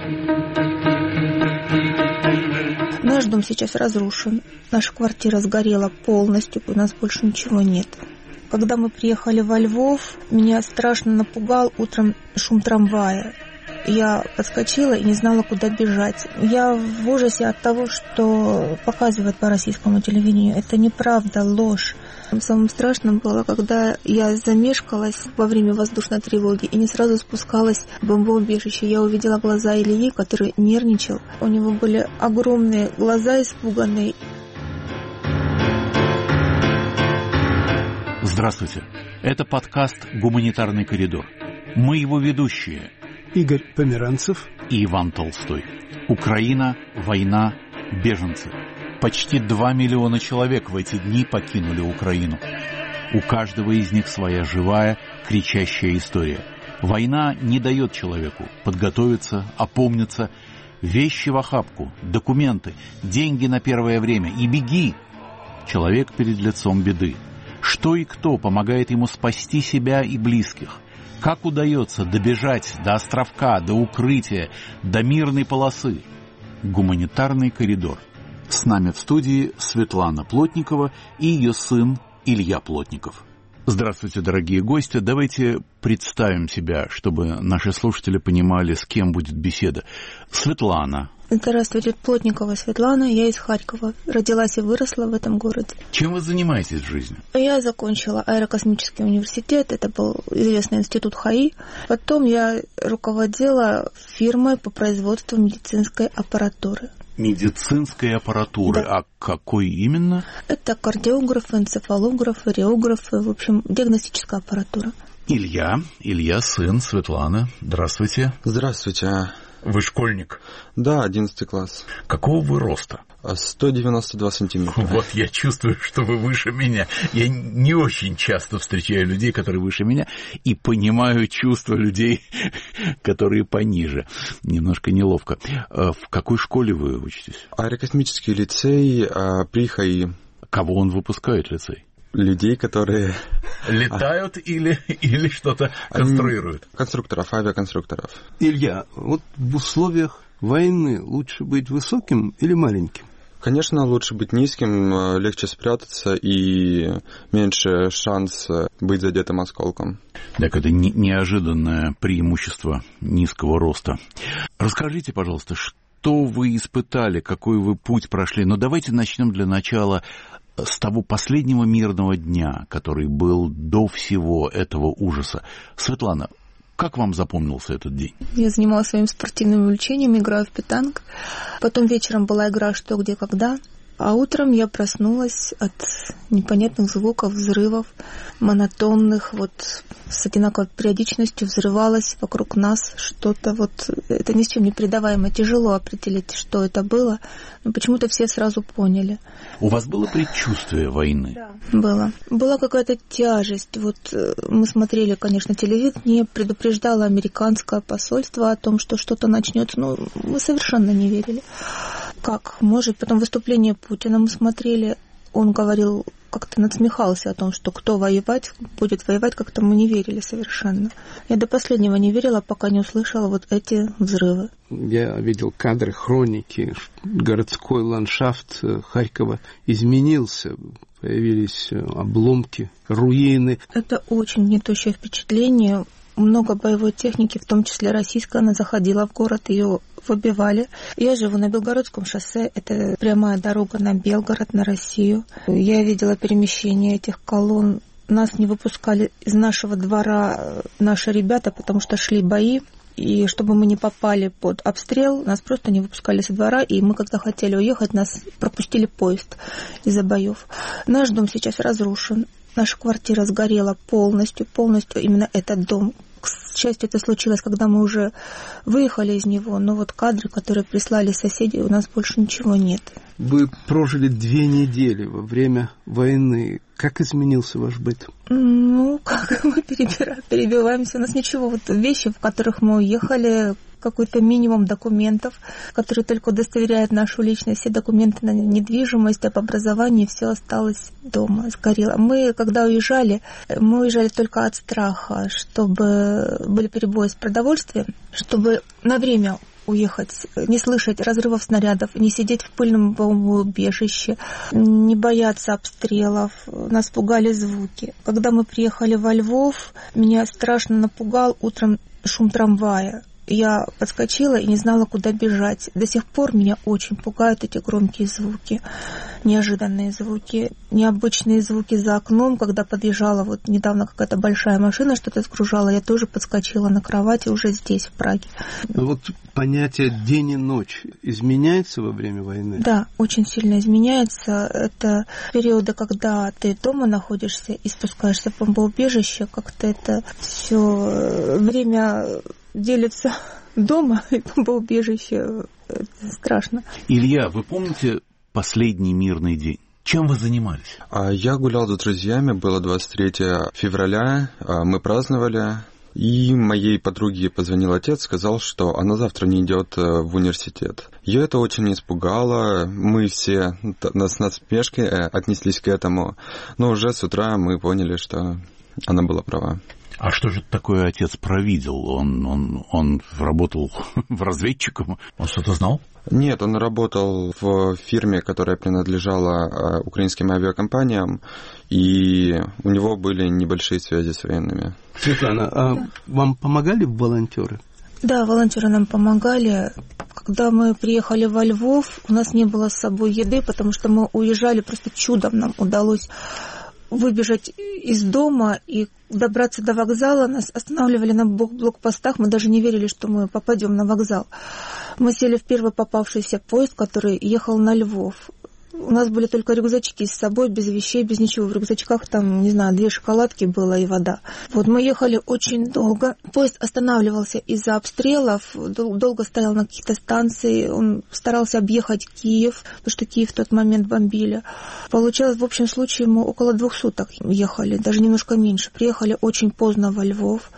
Наш дом сейчас разрушен. Наша квартира сгорела полностью, у нас больше ничего нет. Когда мы приехали во Львов, меня страшно напугал утром шум трамвая. Я подскочила и не знала, куда бежать. Я в ужасе от того, что показывают по российскому телевидению. Это неправда, ложь. Самым страшным было, когда я замешкалась во время воздушной тревоги и не сразу спускалась в бомбоубежище. Я увидела глаза Ильи, который нервничал. У него были огромные глаза испуганные. Здравствуйте. Это подкаст «Гуманитарный коридор». Мы его ведущие. Игорь Померанцев и Иван Толстой. Украина, война, беженцы. Почти 2 миллиона человек в эти дни покинули Украину. У каждого из них своя живая, кричащая история. Война не дает человеку подготовиться, опомниться. Вещи в охапку, документы, деньги на первое время и беги. Человек перед лицом беды. Что и кто помогает ему спасти себя и близких? Как удается добежать до островка, до укрытия, до мирной полосы? Гуманитарный коридор. С нами в студии Светлана Плотникова и ее сын Илья Плотников. Здравствуйте, дорогие гости. Давайте представим себя, чтобы наши слушатели понимали, с кем будет беседа. Светлана. Здравствуйте, Плотникова Светлана, я из Харькова. Родилась и выросла в этом городе. Чем вы занимаетесь в жизни? Я закончила аэрокосмический университет, это был известный институт ХАИ. Потом я руководила фирмой по производству медицинской аппаратуры. Медицинской аппаратуры? Да. А какой именно? Это кардиографы, энцефалографы, реографы, в общем, диагностическая аппаратура. Илья, сын Светланы. Здравствуйте. Здравствуйте. Вы школьник? Да, 11 класс. Какого вы роста? 192 сантиметра. Вот я чувствую, что вы выше меня. Я не очень часто встречаю людей, которые выше меня, и понимаю чувства людей, которые пониже. Немножко неловко. В какой школе вы учитесь? Аэрокосмический лицей при ХАИ. Кого он выпускает, лицей? Людей, которые... Летают или что-то конструируют? Конструкторов, авиаконструкторов. Илья, вот в условиях войны лучше быть высоким или маленьким? Конечно, лучше быть низким, легче спрятаться и меньше шанс быть задетым осколком. Так, это неожиданное преимущество низкого роста. Расскажите, пожалуйста, что вы испытали, какой вы путь прошли? Но давайте начнем для начала с того последнего мирного дня, который был до всего этого ужаса. Светлана, как вам запомнился этот день? Я занималась своим спортивным увлечением, играю в петанг. Потом вечером была игра «Что, где, когда». А утром я проснулась от непонятных звуков, взрывов, монотонных, вот с одинаковой периодичностью взрывалось вокруг нас что-то. Вот это ни с чем не передаваемо. Тяжело определить, что это было, но почему-то все сразу поняли. У вас было предчувствие войны? Да, было. Была какая-то тяжесть. Вот мы смотрели, конечно, телевидение, предупреждало американское посольство о том, что что-то начнется. Но мы совершенно не верили. Как может? Потом выступление Путина мы смотрели. Он говорил, как-то надсмехался о том, что кто будет воевать, как-то мы не верили совершенно. Я до последнего не верила, пока не услышала вот эти взрывы. Я видел кадры, хроники. Городской ландшафт Харькова изменился. Появились обломки, руины. Это очень гнетущее впечатление. Много боевой техники, в том числе российская, она заходила в город, ее выбивали. Я живу на Белгородском шоссе, это прямая дорога на Белгород, на Россию. Я видела перемещение этих колонн. Нас не выпускали из нашего двора наши ребята, потому что шли бои. И чтобы мы не попали под обстрел, нас просто не выпускали со двора. И мы, когда хотели уехать, нас пропустили поезд из-за боев. Наш дом сейчас разрушен. Наша квартира сгорела полностью, именно этот дом. К счастью, это случилось, когда мы уже выехали из него, но вот кадры, которые прислали соседи, у нас больше ничего нет. Вы прожили 2 недели во время войны. Как изменился ваш быт? Ну, как мы перебиваемся. У нас ничего. Вот вещи, в которых мы уехали, какой-то минимум документов, которые только удостоверяют нашу личность. Все документы на недвижимость, об образовании, все осталось дома, сгорело. Мы, когда уезжали, мы уезжали только от страха, чтобы были перебои с продовольствием, чтобы на время уехать, не слышать разрывов снарядов, не сидеть в пыльном бомбоубежище, не бояться обстрелов. Нас пугали звуки. Когда мы приехали во Львов, меня страшно напугал утром шум трамвая. Я подскочила и не знала, куда бежать. До сих пор меня очень пугают эти громкие звуки, неожиданные звуки, необычные звуки за окном. Когда подъезжала вот недавно какая-то большая машина, что-то сгружала, я тоже подскочила на кровати уже здесь, в Праге. Вот понятие день и ночь изменяется во время войны? Да, очень сильно изменяется. Это периоды, когда ты дома находишься и спускаешься в бомбоубежище, как-то это все время делится дома и бомбоубежище. Это страшно. Илья, вы помните последний мирный день? Чем вы занимались? Я гулял с друзьями, было 23 февраля, мы праздновали, и моей подруге позвонил отец, сказал, что она завтра не идет в университет. Ее это очень испугало, мы все с насмешкой отнеслись к этому, но уже с утра мы поняли, что она была права. А что же такое отец провидел? Он работал в разведчиком? Он что-то знал? Нет, он работал в фирме, которая принадлежала украинским авиакомпаниям, и у него были небольшие связи с военными. Светлана, а вам помогали волонтеры? Да, волонтеры нам помогали. Когда мы приехали во Львов, у нас не было с собой еды, потому что мы уезжали, просто чудом нам удалось выбежать из дома и добраться до вокзала. Нас останавливали на блокпостах, мы даже не верили, что мы попадем на вокзал. Мы сели в первый попавшийся поезд, который ехал на Львов. У нас были только рюкзачки с собой, без вещей, без ничего. В рюкзачках там, не знаю, 2 шоколадки было и вода. Вот мы ехали очень долго. Поезд останавливался из-за обстрелов, долго стоял на каких-то станциях. Он старался объехать Киев, потому что Киев в тот момент бомбили. Получалось, в общем случае, мы около 2 суток ехали, даже немножко меньше. Приехали очень поздно во Львов.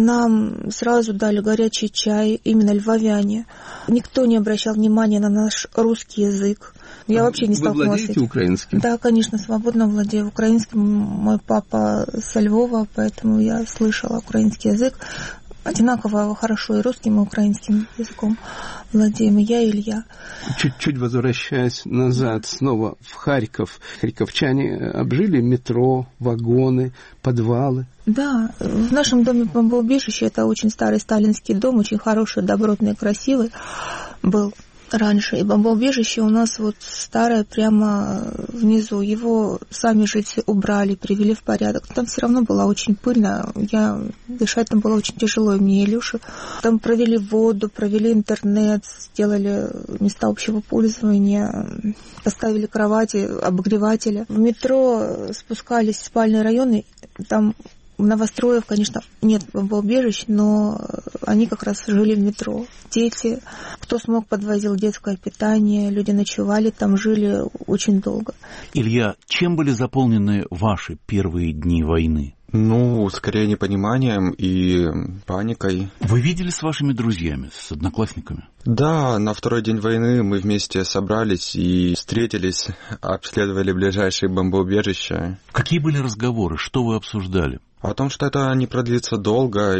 Нам сразу дали горячий чай, именно львовяне. Никто не обращал внимания на наш русский язык. Я вообще не столкнулась. Вы владеете украинским? Да, конечно, свободно владею украинским. Мой папа со Львова, поэтому я слышала украинский язык. Одинаково хорошо и русским, и украинским языком владеем. И я, и Илья. Чуть-чуть возвращаясь назад, снова в Харьков. Харьковчане обжили метро, вагоны, подвалы. Да, в нашем доме бомбоубежище, это очень старый сталинский дом, очень хороший, добротный, красивый был раньше. И бомбоубежище у нас вот старое прямо внизу. Его сами жильцы убрали, привели в порядок. Там все равно было очень пыльно. Дышать там было очень тяжело, и мне, и Илюше. Там провели воду, провели интернет, сделали места общего пользования, поставили кровати, обогреватели. В метро спускались в спальные районы. Там новостроев, конечно, нет бомбоубежищ, но они как раз жили в метро. Дети, кто смог, подвозил детское питание, люди ночевали там, жили очень долго. Илья, чем были заполнены ваши первые дни войны? Скорее непониманием и паникой. Вы видели с вашими друзьями, с одноклассниками? Да, на второй день войны мы вместе собрались и встретились, обследовали ближайшие бомбоубежища. Какие были разговоры? Что вы обсуждали? О том, что это не продлится долго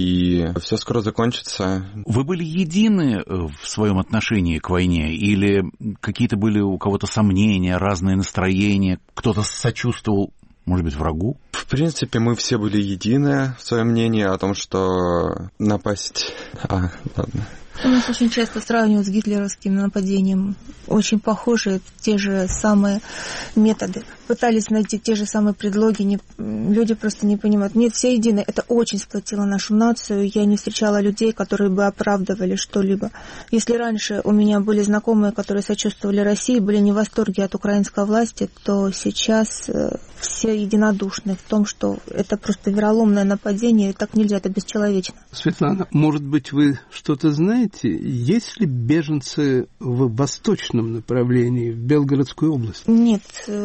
и все скоро закончится. Вы были едины в своем отношении к войне? Или какие-то были у кого-то сомнения, разные настроения? Кто-то сочувствовал, может быть, врагу? В принципе, мы все были едины в своем мнении о том, что напасть... ладно. У нас очень часто сравнивают с гитлеровским нападением. Очень похожие, те же самые методы. Пытались найти те же самые предлоги, люди просто не понимают. Нет, все едины. Это очень сплотило нашу нацию. Я не встречала людей, которые бы оправдывали что-либо. Если раньше у меня были знакомые, которые сочувствовали России, были не в восторге от украинской власти, то сейчас все единодушны в том, что это просто вероломное нападение, и так нельзя, это бесчеловечно. Светлана, может быть, вы что-то знаете? Есть ли беженцы в восточном направлении, в Белгородскую область? Нет,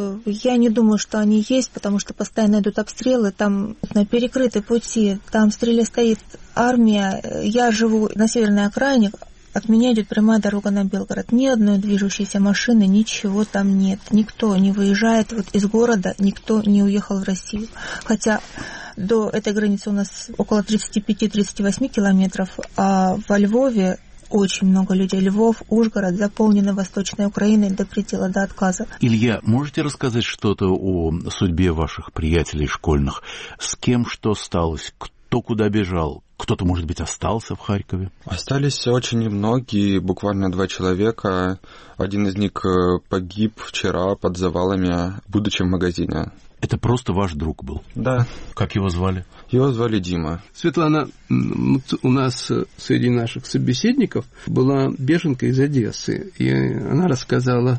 я не думаю, что они есть, потому что постоянно идут обстрелы, там перекрыты пути, там в стреле стоит армия. Я живу на северной окраине, от меня идет прямая дорога на Белгород. Ни одной движущейся машины, ничего там нет. Никто не выезжает из города, никто не уехал в Россию. Хотя до этой границы у нас около 35-38 километров, а во Львове очень много людей. Львов, Ужгород заполнены Восточной Украиной до предела, до отказа. Илья, можете рассказать что-то о судьбе ваших приятелей школьных? С кем что сталось? Кто куда бежал? Кто-то, может быть, остался в Харькове? Остались очень немногие, буквально 2 человека. Один из них погиб вчера под завалами, будучи в магазине. Это просто ваш друг был? Да. Как его звали? Его звали Дима. Светлана, у нас среди наших собеседников была беженка из Одессы, и она рассказала,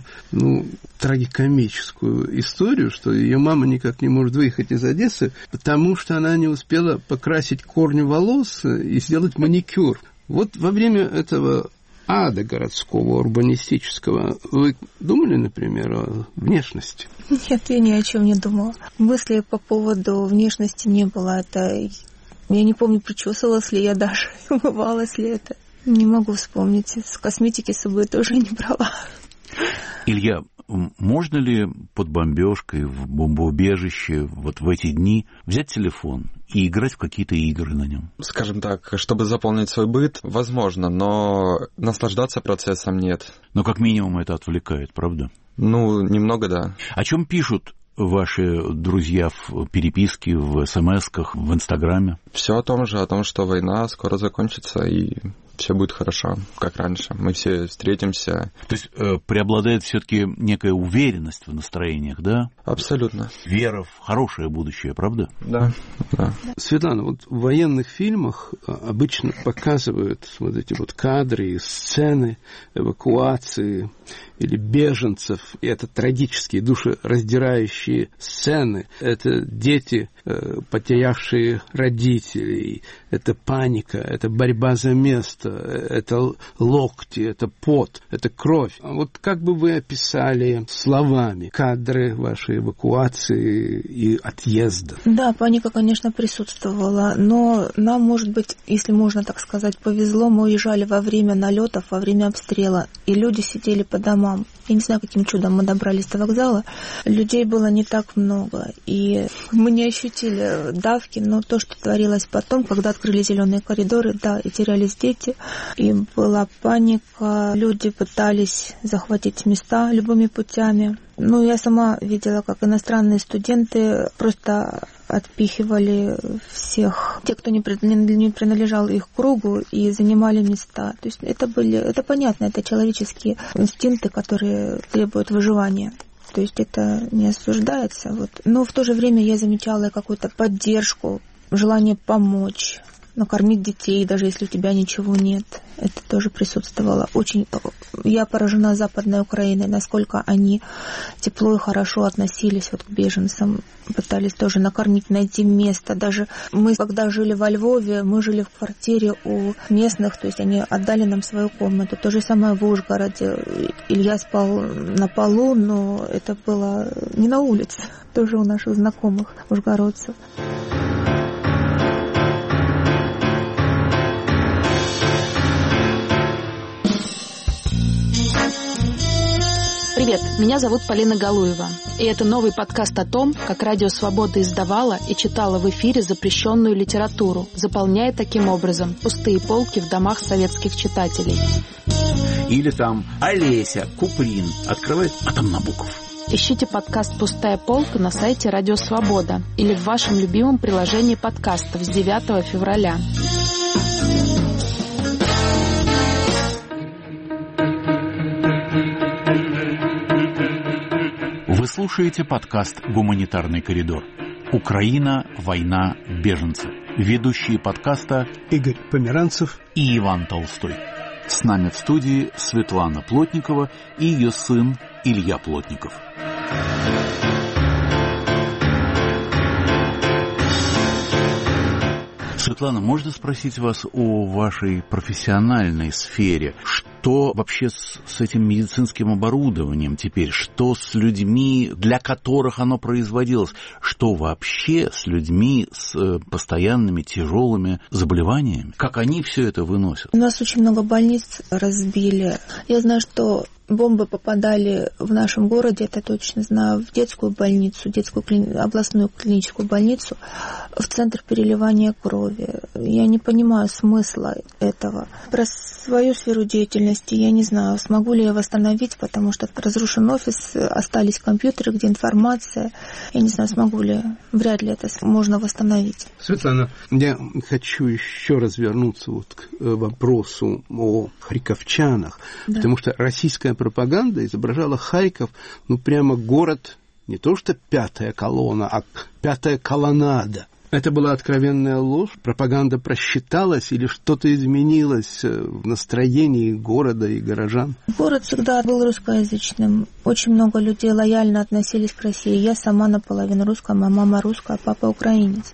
трагикомическую историю, что ее мама никак не может выехать из Одессы, потому что она не успела покрасить корни волос и сделать маникюр. Вот во время этого ада городского, урбанистического, вы думали, например, о внешности? Нет, я ни о чем не думала. Мыслей по поводу внешности не было. Я не помню, причесывалась ли я даже, умывалась ли это. Не могу вспомнить. С косметики с собой тоже не брала. Илья, можно ли под бомбежкой, в бомбоубежище, вот в эти дни взять телефон и играть в какие-то игры на нем? Скажем так, чтобы заполнить свой быт, возможно, но наслаждаться процессом нет. Но как минимум это отвлекает, правда? Немного, да. О чем пишут ваши друзья в переписке, в смс-ках, в Инстаграме? Все о том же, о том, что война скоро закончится и все будет хорошо, как раньше. Мы все встретимся. То есть преобладает все-таки некая уверенность в настроениях, да? Абсолютно. Вера в хорошее будущее, правда? Да. Светлана, вот в военных фильмах обычно показывают вот эти вот кадры и сцены эвакуации или беженцев. И это трагические, душераздирающие сцены. Это дети, потерявшие родителей. Это паника, это борьба за место, это локти, это пот, это кровь. А вот как бы вы описали словами кадры вашей эвакуации и отъезда? Да, паника, конечно, присутствовала, но нам, может быть, если можно так сказать, повезло. Мы уезжали во время налетов, во время обстрела, и люди сидели по домам. Я не знаю, каким чудом мы добрались до вокзала. Людей было не так много, и мы не ощутили давки, но то, что творилось потом, когда открыли зеленые коридоры, да, и терялись дети, и была паника, люди пытались захватить места любыми путями. Я сама видела, как иностранные студенты просто отпихивали всех, те, кто не принадлежал их кругу, и занимали места. То есть это понятно, это человеческие инстинкты, которые требуют выживания. То есть это не осуждается. Но в то же время я замечала какую-то поддержку, желание помочь, накормить детей, даже если у тебя ничего нет. Это тоже присутствовало. Я поражена Западной Украиной, насколько они тепло и хорошо относились к беженцам, пытались тоже накормить, найти место. Даже мы, когда жили во Львове, мы жили в квартире у местных, то есть они отдали нам свою комнату. То же самое в Ужгороде. Илья спал на полу, но это было не на улице, тоже у наших знакомых ужгородцев. Привет, меня зовут Полина Галуева, и это новый подкаст о том, как Радио Свобода издавала и читала в эфире запрещенную литературу, заполняя таким образом пустые полки в домах советских читателей. Или там Олеся, Куприн, открывает, а там Набоков. Ищите подкаст «Пустая полка» на сайте Радио Свобода или в вашем любимом приложении подкастов с 9 февраля. Вы слушаете подкаст «Гуманитарный коридор». Украина, война, беженцы. Ведущие подкаста Игорь Померанцев и Иван Толстой. С нами в студии Светлана Плотникова и ее сын Илья Плотников. Светлана, можно спросить вас о вашей профессиональной сфере? Что вообще с этим медицинским оборудованием теперь? Что с людьми, для которых оно производилось? Что вообще с людьми с постоянными тяжелыми заболеваниями? Как они все это выносят? У нас очень много больниц разбили. Я знаю, что бомбы попадали в нашем городе, это точно знаю, в детскую больницу, областную клиническую больницу, в центр переливания крови. Я не понимаю смысла этого. Про свою сферу деятельности я не знаю, смогу ли я восстановить, потому что разрушен офис, остались компьютеры, где информация. Я не знаю, смогу ли, вряд ли это можно восстановить. Светлана, я хочу еще раз вернуться вот к вопросу о харьковчанах, да. Потому что российская пропаганда изображала Харьков, прямо город, не то что пятая колонна, а пятая колоннада. Это была откровенная ложь? Пропаганда просчиталась или что-то изменилось в настроении города и горожан? Город всегда был русскоязычным. Очень много людей лояльно относились к России. Я сама наполовину русская, моя мама русская, а папа украинец.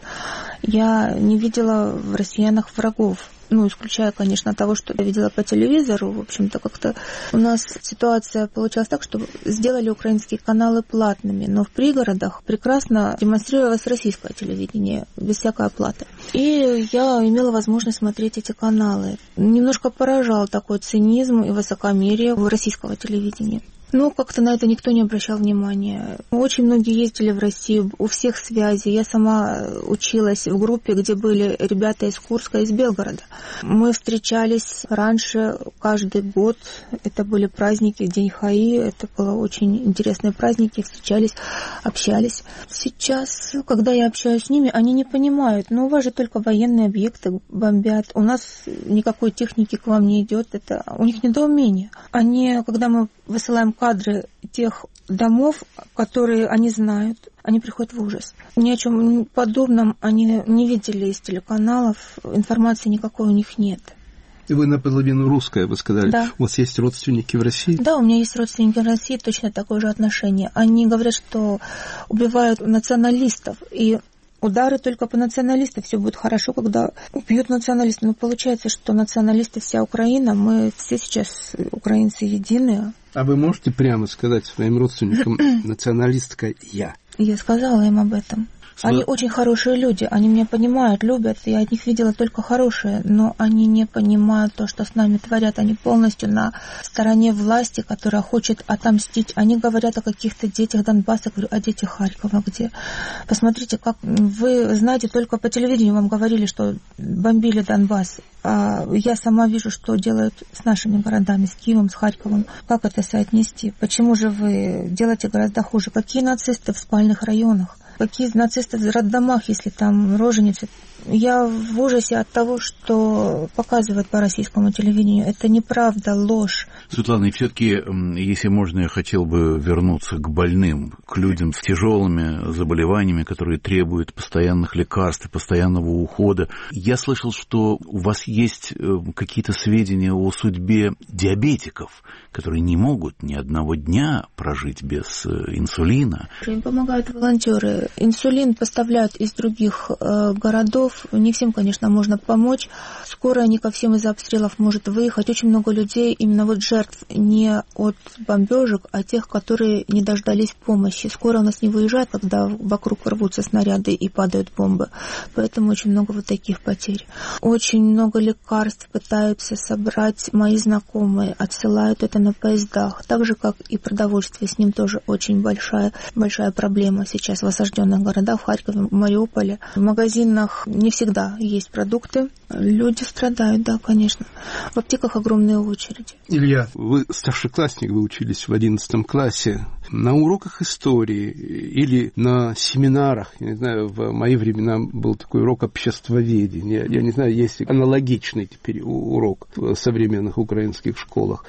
Я не видела в россиянах врагов. Исключая, конечно, того, что я видела по телевизору. В общем-то, как-то у нас ситуация получалась так, что сделали украинские каналы платными, но в пригородах прекрасно демонстрировалось российское телевидение, без всякой оплаты. И я имела возможность смотреть эти каналы. Немножко поражал такой цинизм и высокомерие российского телевидения. Как-то на это никто не обращал внимания. Очень многие ездили в Россию, у всех связи. Я сама училась в группе, где были ребята из Курска, из Белгорода. Мы встречались раньше каждый год. Это были праздники, День ХАИ. Это были очень интересные праздники. Встречались, общались. Сейчас, когда я общаюсь с ними, они не понимают. У вас же только военные объекты бомбят. У нас никакой техники к вам не идет. Это у них недоумение. Когда мы высылаем кадры тех домов, которые они знают, они приходят в ужас. Ни о чем подобном они не видели из телеканалов, информации никакой у них нет. И вы наполовину русская, вы сказали. Да. У вас есть родственники в России? Да, у меня есть родственники в России, точно такое же отношение. Они говорят, что убивают националистов, и удары только по националистам. Все будет хорошо, когда убьют националистов. Но получается, что националисты вся Украина, мы все сейчас украинцы единые. А вы можете прямо сказать своим родственникам националистка я? Я сказала им об этом. Они очень хорошие люди, они меня понимают, любят, я от них видела только хорошее, но они не понимают то, что с нами творят, они полностью на стороне власти, которая хочет отомстить. Они говорят о каких-то детях Донбасса, говорю, о детях Харькова, где... Посмотрите, как вы знаете, только по телевидению вам говорили, что бомбили Донбасс, а я сама вижу, что делают с нашими городами, с Киевом, с Харьковом. Как это соотнести? Почему же вы делаете гораздо хуже? Какие нацисты в спальных районах? Какие нацисты в роддомах, если там роженицы? Я в ужасе от того, что показывают по российскому телевидению. Это неправда, ложь. Светлана, и все-таки, если можно, я хотел бы вернуться к больным, к людям с тяжелыми заболеваниями, которые требуют постоянных лекарств, постоянного ухода. Я слышал, что у вас есть какие-то сведения о судьбе диабетиков, которые не могут ни одного дня прожить без инсулина. Им помогают волонтеры. Инсулин поставляют из других городов. Не всем, конечно, можно помочь. Скоро не ко всем из-за обстрелов может выехать. Очень много людей, именно жертв не от бомбежек, а тех, которые не дождались помощи. Скоро у нас не выезжают, когда вокруг рвутся снаряды и падают бомбы. Поэтому очень много таких потерь. Очень много лекарств пытаются собрать мои знакомые. Отсылают это на поездах. Так же, как и продовольствие. С ним тоже очень большая проблема сейчас в осажденных городах, в Харькове, в Мариуполе. В магазинах не всегда есть продукты. Люди страдают, да, конечно. В аптеках огромные очереди. Илья, вы старшеклассник, вы учились в 11 классе. На уроках истории или на семинарах, я не знаю, в мои времена был такой урок обществоведения. Я не знаю, есть аналогичный теперь урок в современных украинских школах.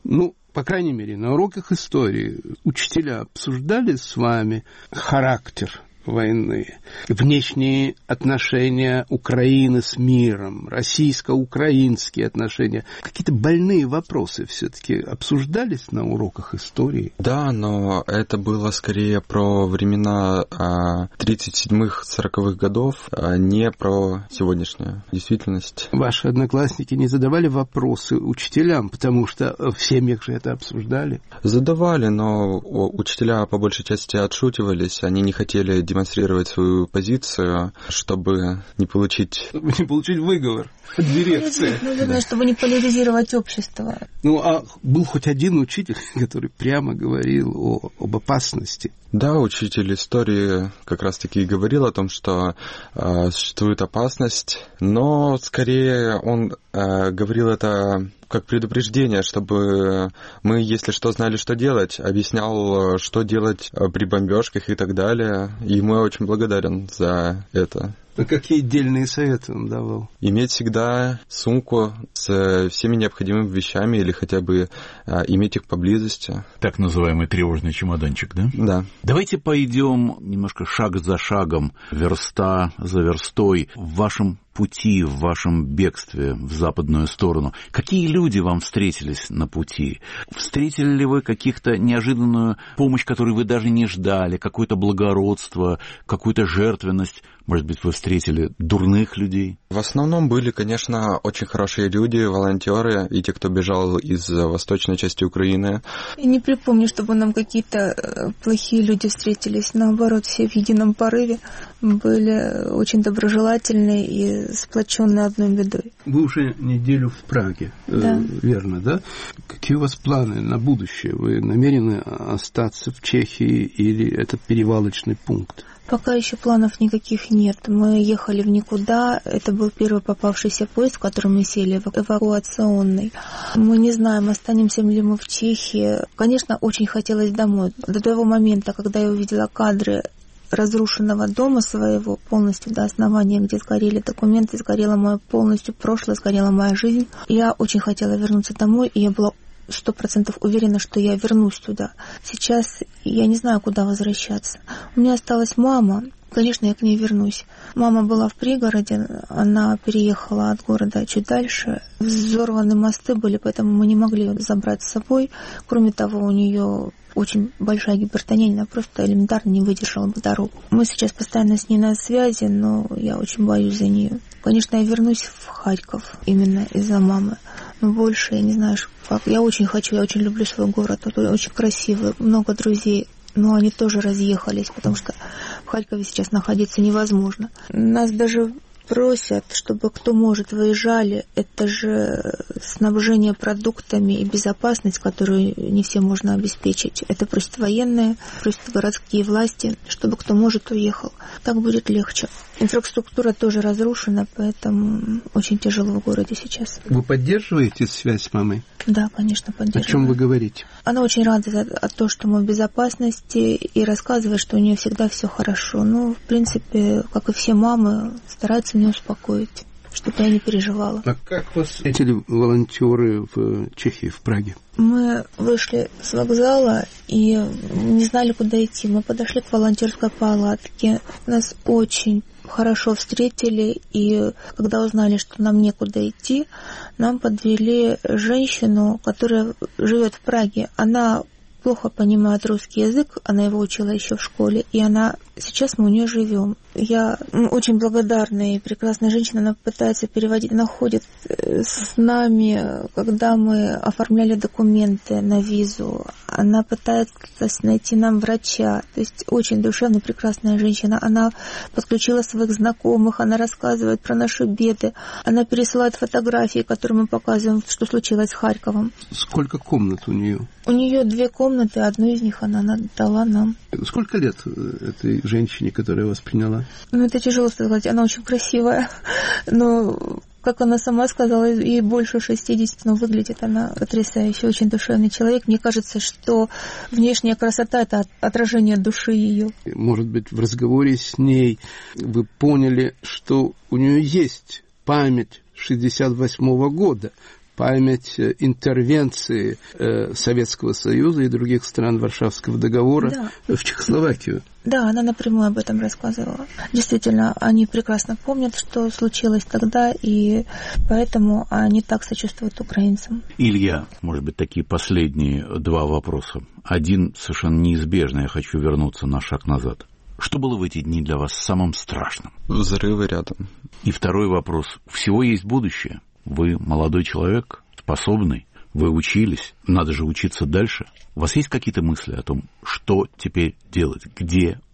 По крайней мере, на уроках истории учителя обсуждали с вами характер войны, внешние отношения Украины с миром, российско-украинские отношения. Какие-то больные вопросы все-таки обсуждались на уроках истории? Да, но это было скорее про времена 37-40-х годов, а не про сегодняшнюю действительность. Ваши одноклассники не задавали вопросы учителям, потому что в семьях же это обсуждали? Задавали, но учителя по большей части отшутивались, они не хотели демонстрировать свою позицию, чтобы не получить... выговор от дирекции. Наверное, чтобы не поляризировать общество. Ну, а был хоть один учитель, который прямо говорил об опасности? Да, учитель истории как раз-таки и говорил о том, что существует опасность, но скорее он говорил это как предупреждение, чтобы мы, если что, знали, что делать, объяснял, что делать при бомбежках и так далее. И ему я очень благодарен за это. А какие дельные советы он давал? Иметь всегда сумку с всеми необходимыми вещами или хотя бы иметь их поблизости. Так называемый тревожный чемоданчик, да? Да. Давайте пойдем немножко шаг за шагом, верста за верстой в вашем пути, в вашем бегстве в западную сторону. Какие люди вам встретились на пути? Встретили ли вы каких-то неожиданную помощь, которую вы даже не ждали, какое-то благородство, какую-то жертвенность? Может быть, вы встретили дурных людей? В основном были, конечно, очень хорошие люди, волонтеры и те, кто бежал из восточной части Украины. Я не припомню, чтобы нам какие-то плохие люди встретились. Наоборот, все в едином порыве были очень доброжелательные и сплоченные одной бедой. Вы уже неделю в Праге, да. Верно, да? Какие у вас планы на будущее? Вы намерены остаться в Чехии или это перевалочный пункт? Пока еще планов никаких нет. Мы ехали в никуда. Это был первый попавшийся поезд, в который мы сели, эвакуационный. Мы не знаем, останемся ли мы в Чехии. Конечно, очень хотелось домой. До того момента, когда я увидела кадры разрушенного дома своего полностью до основания, где сгорели документы, сгорело мое полностью прошлое, сгорела моя жизнь. Я очень хотела вернуться домой, и я была 100% уверена, что я вернусь туда. Сейчас я не знаю, куда возвращаться. У меня осталась мама. Конечно, я к ней вернусь. Мама была в пригороде, она переехала от города чуть дальше. Взорваны мосты были, поэтому мы не могли ее забрать с собой. Кроме того, у нее очень большая гипертония, она просто элементарно не выдержала бы дорогу. Мы сейчас постоянно с ней на связи, но я очень боюсь за нее. Конечно, я вернусь в Харьков именно из-за мамы. Но больше я не знаю, как. Я очень хочу, я очень люблю свой город. Он очень красивый, много друзей. Но они тоже разъехались, потому что в Харькове сейчас находиться невозможно. Нас даже просят, чтобы кто может выезжали. Это же снабжение продуктами и безопасность, которую не всем можно обеспечить. Это просят военные, просят городские власти, чтобы кто может уехал. Так будет легче. Инфраструктура тоже разрушена, поэтому очень тяжело в городе сейчас. Вы поддерживаете связь с мамой? Да, конечно, поддерживаю. О чем вы говорите? Она очень рада за то, что мы в безопасности, и рассказывает, что у нее всегда все хорошо. Ну, в принципе, как и все мамы, старается меня успокоить, чтобы я не переживала. А как вас встретили волонтеры в Чехии, в Праге? Мы вышли с вокзала и не знали, куда идти. Мы подошли к волонтерской палатке. Нас очень хорошо встретили, и когда узнали, что нам некуда идти, нам подвели женщину, которая живет в Праге. Она плохо понимает русский язык, она его учила еще в школе, и сейчас мы у нее живем. Я очень благодарна, и прекрасная женщина, она пытается переводить, она ходит с нами, когда мы оформляли документы на визу, она пытается найти нам врача, то есть очень душевная, прекрасная женщина, она подключила своих знакомых, она рассказывает про наши беды, она пересылает фотографии, которые мы показываем, что случилось с Харьковом. Сколько комнат у нее? У нее 2 комнаты, одну из них она дала нам. Сколько лет этой женщине, которая вас приняла? Ну, это тяжело сказать, она очень красивая, но, как она сама сказала, ей больше 60, но выглядит она потрясающе, очень душевный человек. Мне кажется, что внешняя красота – это отражение души ее. Может быть, в разговоре с ней вы поняли, что у нее есть память 1968 года, память интервенции Советского Союза и других стран Варшавского договора в Чехословакию. Да, она напрямую об этом рассказывала. Действительно, они прекрасно помнят, что случилось тогда, и поэтому они так сочувствуют украинцам. Илья, может быть, такие последние 2 вопроса. Один совершенно неизбежный, я хочу вернуться на шаг назад. Что было в эти дни для вас самым страшным? Взрывы рядом. И второй вопрос. Всего есть будущее. Вы молодой человек, способный, вы учились, надо же учиться дальше. У вас есть какие-то мысли о том, что теперь делать, где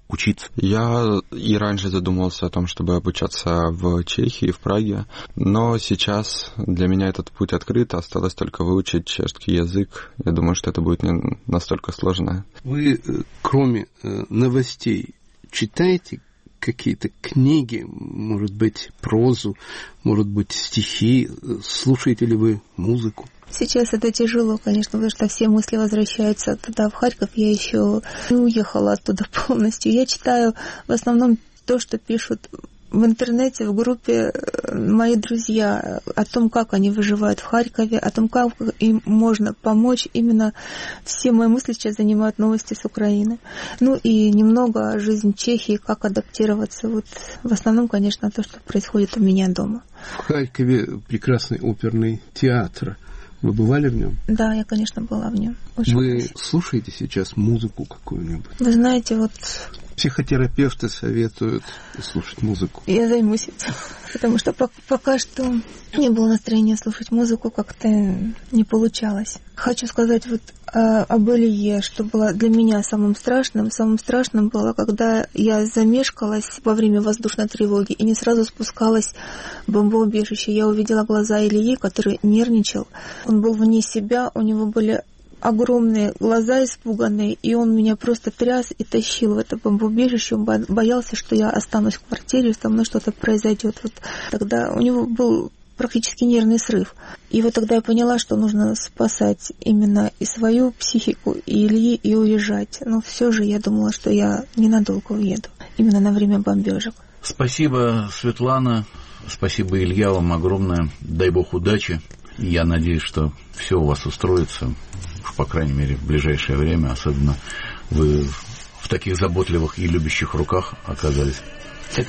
учиться? Я и раньше задумывался о том, чтобы обучаться в Чехии, в Праге, но сейчас для меня этот путь открыт, осталось только выучить чешский язык. Я думаю, что это будет не настолько сложно. Вы, кроме новостей, читаете какие-то книги, может быть, прозу, может быть, стихи? Слушаете ли вы музыку? Сейчас это тяжело, конечно, потому что все мысли возвращаются туда, в Харьков. Я еще не уехала оттуда полностью. Я читаю в основном то, что пишут в интернете, в группе мои друзья, о том, как они выживают в Харькове, о том, как им можно помочь. Именно все мои мысли сейчас занимают новости с Украины. Ну и немного о жизни Чехии, как адаптироваться. Вот в основном, конечно, то, что происходит у меня дома. В Харькове прекрасный оперный театр. Вы бывали в нем? Да, я, конечно, была в нем. Очень Вы красиво. слушаете сейчас музыку какую-нибудь? Вы знаете, вот Психотерапевты советуют слушать музыку. я займусь этим, потому что пока что не было настроения слушать музыку, как-то не получалось. Хочу сказать вот об Илье, что было для меня самым страшным. Самым страшным было, когда я замешкалась во время воздушной тревоги и не сразу спускалась в бомбоубежище. Я увидела глаза Ильи, который нервничал. Он был вне себя, у него были огромные глаза испуганные, и он меня просто тряс и тащил в это бомбоубежище. Он боялся, что я останусь в квартире, со мной что-то произойдет. Вот тогда у него был практически нервный срыв. И вот тогда я поняла, что нужно спасать именно и свою психику, и Ильи, и уезжать. Но все же я думала, что я ненадолго уеду, именно на время бомбежек. Спасибо, Светлана. Спасибо, Илья, вам огромное. Дай Бог удачи. Я надеюсь, что все у вас устроится, по крайней мере, в ближайшее время. Особенно вы в таких заботливых и любящих руках оказались. Это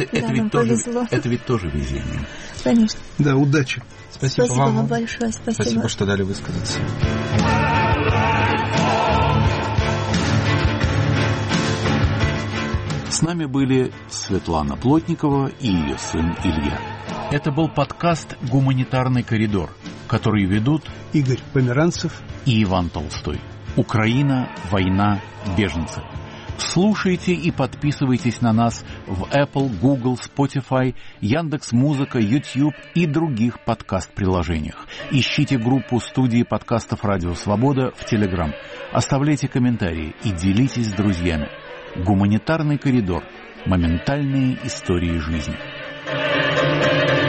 ведь тоже везение. Конечно. Да, удачи. Спасибо вам большое. Спасибо, что дали высказаться. С нами были Светлана Плотникова и ее сын Илья. Это был подкаст «Гуманитарный коридор», который ведут Игорь Померанцев и Иван Толстой. Украина, война, беженцы. Слушайте и подписывайтесь на нас в Apple, Google, Spotify, Яндекс.Музыка, YouTube и других подкаст-приложениях. Ищите группу студии подкастов «Радио Свобода» в Telegram. Оставляйте комментарии и делитесь с друзьями. Гуманитарный коридор. Моментальные истории жизни.